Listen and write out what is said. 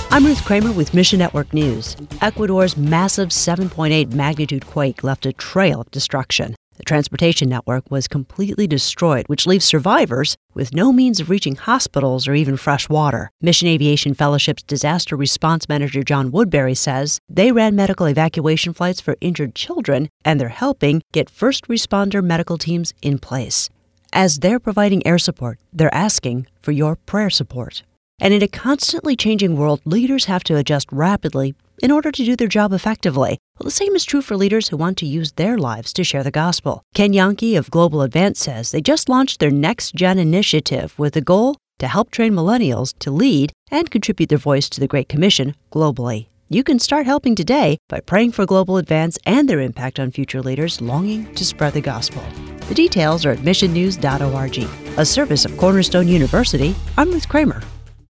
I'm Ruth Kramer with Mission Network News. Ecuador's massive 7.8 magnitude quake left a trail of destruction. The transportation network was completely destroyed, which leaves survivors with no means of reaching hospitals or even fresh water. Mission Aviation Fellowship's disaster response manager John Woodbury says they ran medical evacuation flights for injured children, and they're helping get first responder medical teams in place. As they're providing air support, they're asking for your prayer support. And in a constantly changing world, leaders have to adjust rapidly in order to do their job effectively. Well, the same is true for leaders who want to use their lives to share the gospel. Ken Yankee of Global Advance says they just launched their Next Gen initiative with the goal to help train millennials to lead and contribute their voice to the Great Commission globally. You can start helping today by praying for Global Advance and their impact on future leaders longing to spread the gospel. The details are at missionnews.org. A service of Cornerstone University, I'm Ruth Kramer.